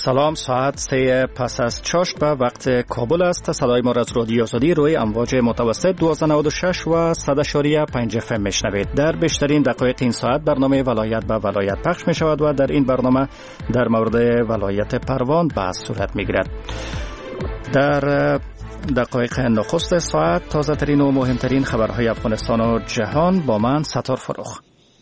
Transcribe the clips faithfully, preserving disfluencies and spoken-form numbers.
سلام، ساعت سه پس از چاشت به وقت کابل است. صدای ما را از رادیو آزادی روی امواج متوسط دویست و نود و شش و صد اشاری پنج اف ام میشنوید. در بیشترین دقایق این ساعت برنامه ولایت به ولایت پخش می شود و در این برنامه در مورد ولایت پروان بحث صورت می گیرد. در دقایق نخست ساعت تازه ترین و مهمترین خبرهای افغانستان و جهان با من ستار فروخ.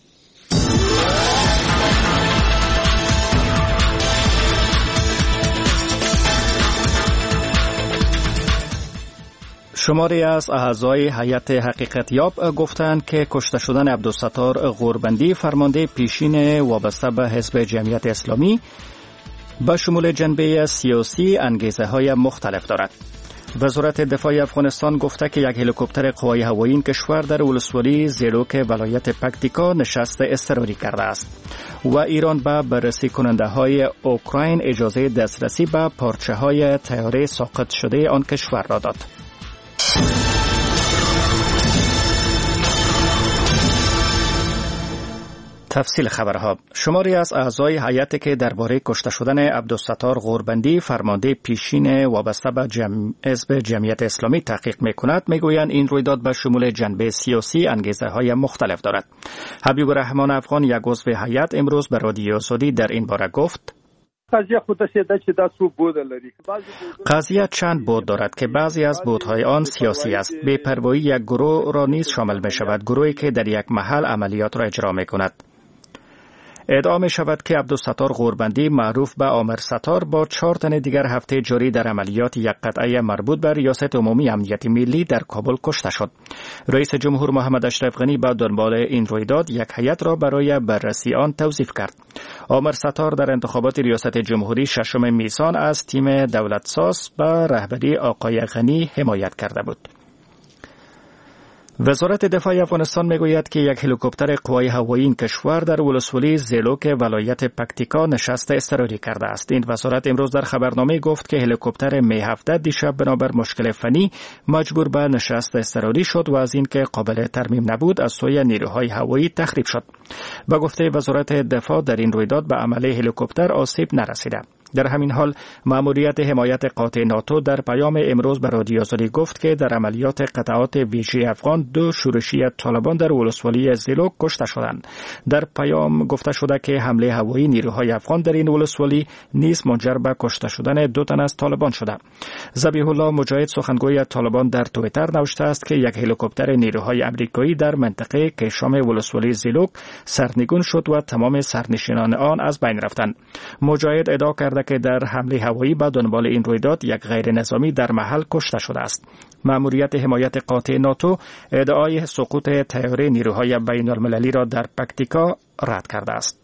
شماری از اعضای هیئت حقیقتیاب گفتند که کشته شدن عبدالستار غوربندی فرمانده پیشین وابسته به حزب جمعیت اسلامی به شمول جنبه سیاسی انگیزه های مختلف دارد. وزارت دفاع افغانستان گفته که یک هلیکوپتر قوای هوایی این کشور در ولسوالی زیروک ولایت پکتیکا نشست اضطراری کرده است و ایران به بررسی کننده های اوکراین اجازه دسترسی به پارچه های طیاره ساقط شده آن کشور را داد. تفصیل خبرها. شماری از اعضای هیئتی که درباره کشته شدن عبدالستار غوربندی فرمانده پیشین وابسته به جمع... حزب جمعیت اسلامی تحقیق می‌کند میگویند این رویداد به شمول جنبه سیاسی انگیزه های مختلف دارد. حبیب الرحمن افغان یک عضو هیئت امروز به رادیو آزادی در این باره گفت: قضیه چند بود دارد که بعضی از بودهای آن سیاسی است. بی‌پروایی یک گروه را نیز شامل می شود، گروهی که در یک محل عملیات را اجرا می کند. ادعا می شود که عبدالستار غوربندی معروف به عامر ستار با چهار تن دیگر هفته جاری در عملیات یک قطعه مربوط به ریاست عمومی امنیت ملی در کابل کشته شد. رئیس جمهور محمد اشرف غنی با دنبال این رویداد یک هیئت را برای بررسی آن توظیف کرد. عامر ستار در انتخابات ریاست جمهوری ششم میزان از تیم دولتساز به رهبری آقای غنی حمایت کرده بود. وزارت دفاع افغانستان میگوید که یک هلیکوپتر قوای هوایی این کشور در ولسوالی زیلوک ولایت پکتیکا نشست اضطراری کرده است. این وزارت امروز در خبرنامه گفت که هلیکوپتر می هفده دیشب بنابر مشکل فنی مجبور به نشست اضطراری شد و از اینکه قابل ترمیم نبود از سوی نیروهای هوایی تخریب شد. به گفته وزارت دفاع در این رویداد به عمله هلیکوپتر آسیب نرسیده. در همین حال مأموریت حمایت قاطع ناتو در پیام امروز به رادیو آزادی گفت که در عملیات قطعات ویژه افغان دو شورشی طالبان در ولسوالی زیلوک کشته شدند. در پیام گفته شده که حمله هوایی نیروهای افغان در این ولسوالی نیز منجر به کشته شدن دو تن از طالبان شده. ذبیح الله مجاهد سخنگوی طالبان در توییتر نوشته است که یک هلیکوپتر نیروهای آمریکایی در منطقه کشام ولسوالی زیلوک سرنگون شد و تمام سرنشینان آن از بین رفتند. مجاهد ادعا کرده که در حمله هوایی به دنبال این رویداد یک غیر نظامی در محل کشته شده است. مأموریت حمایت قاطع ناتو ادعای سقوط طیاره نیروهای بین المللی را در پکتیکا رد کرده است.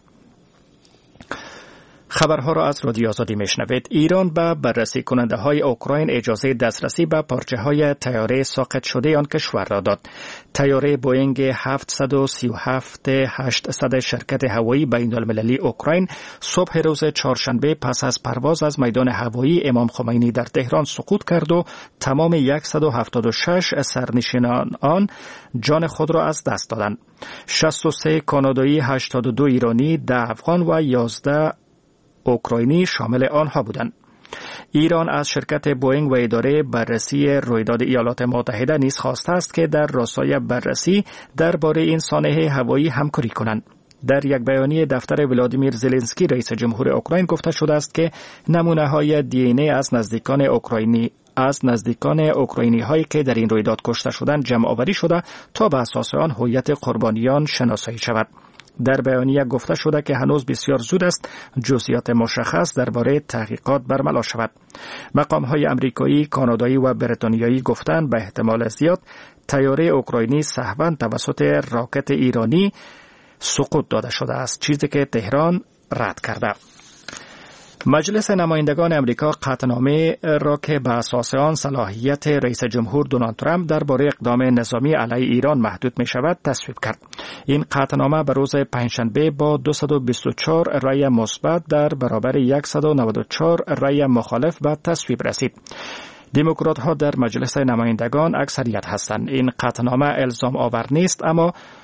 خبرها را از رادیو آزادی میشنوید. ایران به بررسی کننده های اوکراین اجازه دسترسی به پارچه های طیاره ساقط شده آن کشور را داد. طیاره بوئینگ هفتصد و سی و هفت هشتصد شرکت هوایی بین المللی اوکراین صبح روز چهارشنبه پس از پرواز از میدان هوایی امام خمینی در تهران سقوط کرد و تمام صد و هفتاد و شش سرنشینان آن جان خود را از دست دادند. شصت و سه کانادایی، هشتاد و دو ایرانی، ده افغان و یازده اوکراینی شامل آنها بودند. ایران از شرکت بوئینگ و اداره بررسی رویداد ایالات متحده نیز خواسته است که در راستای بررسی درباره این سانحه هوایی همکاری کنند. در یک بیانیه دفتر ولادیمیر زلنسکی رئیس جمهور اوکراین گفته شده است که نمونه های دی ان ای از نزدیکان اوکراینی از نزدیکان اوکراینی هایی که در این رویداد کشته شدند جمع آوری شده تا به اساس آن هویت قربانیان شناسایی شود. در بیانیه گفته شده که هنوز بسیار زود است جزئیات مشخص درباره تحقیقات برملا شود. مقام‌های آمریکایی، کانادایی و بریتانیایی گفتند به احتمال زیاد طیاره اوکراینی سهواً توسط راکت ایرانی سقوط داده شده است، چیزی که تهران رد کرده. مجلس نمایندگان امریکا قطعنامه را که به اساس آن صلاحیت رئیس جمهور دونالد ترامپ درباره اقدام نظامی علیه ایران محدود می شود تصویب کرد. این قطعنامه به روز پنجشنبه با دویست و بیست و چهار رأی مثبت در برابر صد و نود و چهار رأی مخالف به تصویب رسید. دموکرات ها در مجلس نمایندگان اکثریت هستند. این قطعنامه الزام آور نیست، اما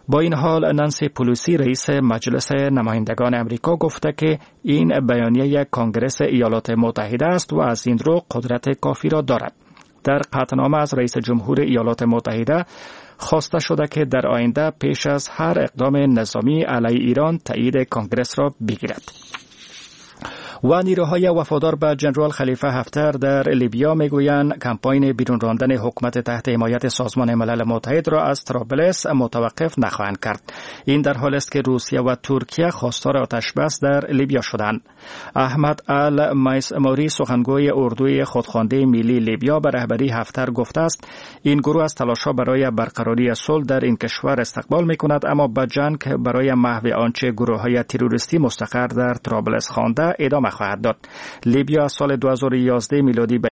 با این حال نانسی پلوسی رئیس مجلس نمایندگان امریکا گفته که این بیانیه کانگرس ایالات متحده است و از این رو قدرت کافی را دارد. در قطعنامه از رئیس جمهور ایالات متحده خواسته شده که در آینده پیش از هر اقدام نظامی علیه ایران تایید کانگرس را بگیرد. و نیروهای وفادار به جنرال خلیفه حفتر در لیبیا میگویند کمپاین بیرون راندن حکومت تحت حمایت سازمان ملل متحد را از طرابلس متوقف نخواهند کرد. این در حالی است که روسیه و ترکیه خواستار آتش بس در لیبیا شدند. احمد ال-میسموری سخنگوی اردوی خودخوانده ملی لیبیا به رهبری حفتر گفته است این گروه از تلاش‌ها برای برقراری صلح در این کشور استقبال می‌کند، اما به جنگ برای محو آنچه گروه‌های تروریستی مستقر در طرابلس خوانده ادامه خواهد داد. لیبیا از سال دو هزار و یازده میلادی